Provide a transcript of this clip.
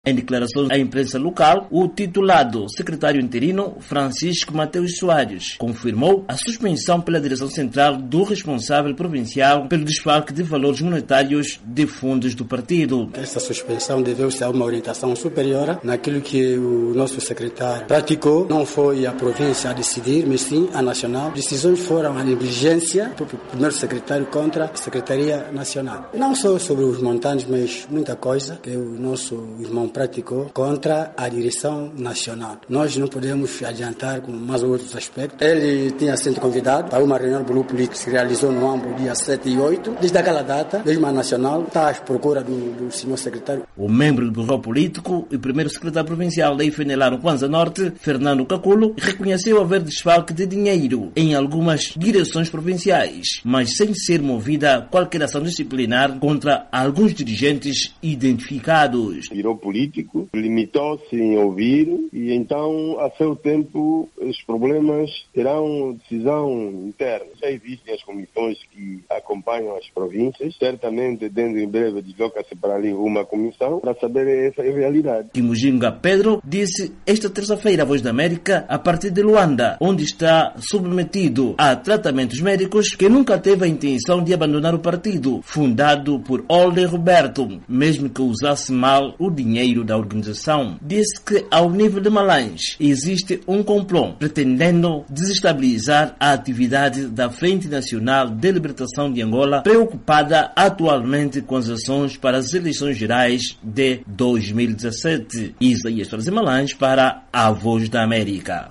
Em declarações à imprensa local, o titulado secretário interino, Francisco Mateus Soares, confirmou a suspensão pela direção central do responsável provincial pelo desfalque de valores monetários de fundos do partido. Esta suspensão deveu-se a uma orientação superior naquilo que o nosso secretário praticou. Não foi a província a decidir, mas sim a nacional. Decisões foram a negligência do primeiro secretário contra a Secretaria Nacional. Não só sobre os montantes, mas muita coisa que o nosso irmão praticou contra a direção nacional. Nós não podemos adiantar com mais outros aspectos. Ele tinha sido convidado para uma reunião do grupo político que se realizou no âmbito dia 7 e 8. Desde aquela data, mesmo a nacional, está à procura do senhor secretário. O membro do Bureau Político e primeiro secretário provincial da IFNLA no Kwanza Norte, Fernando Caculo, reconheceu haver desfalque de dinheiro em algumas direções provinciais, mas sem ser movida qualquer ação disciplinar contra alguns dirigentes identificados. Bureau Político limitou-se em ouvir e então, a seu tempo, os problemas terão decisão interna. Já existem as comissões que acompanham as províncias, certamente dentro em breve desloca-se para ali uma comissão para saber essa realidade. Kimujinga Pedro disse esta terça-feira à Voz da América a partir de Luanda, onde está submetido a tratamentos médicos, que nunca teve a intenção de abandonar o partido, fundado por Olde Roberto, mesmo que usasse mal o dinheiro da organização. Disse que ao nível de Malães existe um complô pretendendo desestabilizar a atividade da Frente Nacional de Libertação de Angola, preocupada atualmente com as ações para as eleições gerais de 2017. Isaías Malães para a Voz da América.